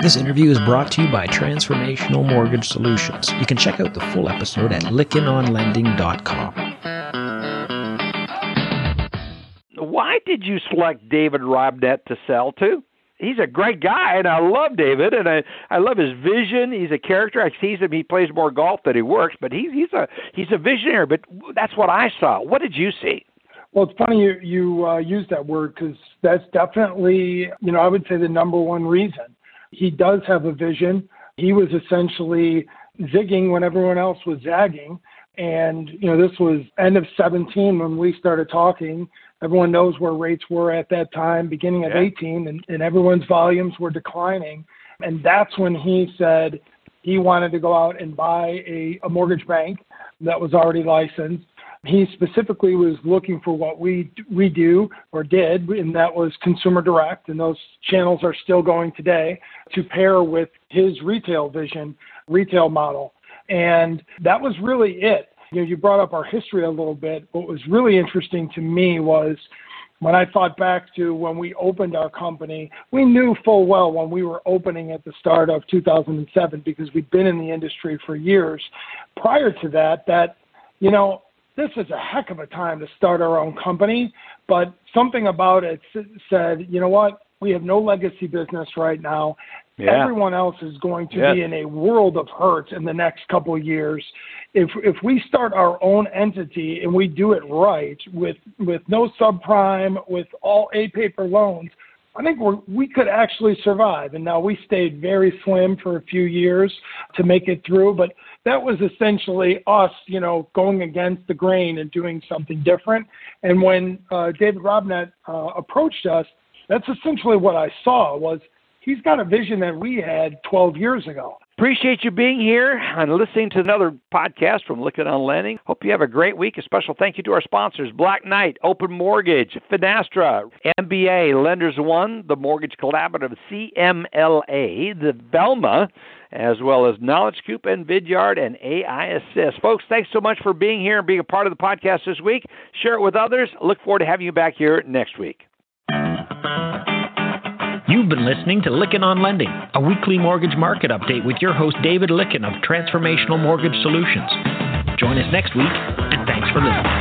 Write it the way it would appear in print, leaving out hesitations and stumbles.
This interview is brought to you by Transformational Mortgage Solutions. You can check out the full episode at lickenonlending.com. Why did you select David Robnett to sell to? He's a great guy, and I love David, and I love his vision. He's a character. I see him. He plays more golf than he works, but he's a visionary. But that's what I saw. What did you see? Well, it's funny you use that word, because that's definitely, I would say the number one reason. He does have a vision. He was essentially zigging when everyone else was zagging. And, this was end of 17 when we started talking. Everyone knows where rates were at that time, beginning of 18, and everyone's volumes were declining. And that's when he said he wanted to go out and buy a mortgage bank that was already licensed. He specifically was looking for what we do or did, and that was consumer direct, and those channels are still going today, to pair with his retail vision, retail model. And that was really it. You brought up our history a little bit. What was really interesting to me was when I thought back to when we opened our company, we knew full well when we were opening at the start of 2007, because we'd been in the industry for years prior to that, this is a heck of a time to start our own company. But something about it said, you know what? We have no legacy business right now. Yeah. Everyone else is going to be in a world of hurt in the next couple of years. If we start our own entity and we do it right with no subprime, with all A-paper loans, I think we could actually survive. And now we stayed very slim for a few years to make it through, but that was essentially us, going against the grain and doing something different. And when David Robnett approached us, that's essentially what I saw was he's got a vision that we had 12 years ago. Appreciate you being here and listening to another podcast from Lykken on Lending. Hope you have a great week. A special thank you to our sponsors, Black Knight, Open Mortgage, Finastra, MBA, Lenders One, the Mortgage Collaborative, CMLA, the Velma, as well as Knowledge Coop and Vidyard and AI Assist. Folks, thanks so much for being here and being a part of the podcast this week. Share it with others. Look forward to having you back here next week. You've been listening to Lykken on Lending, a weekly mortgage market update with your host, David Lykken of Transformational Mortgage Solutions. Join us next week, and thanks for listening.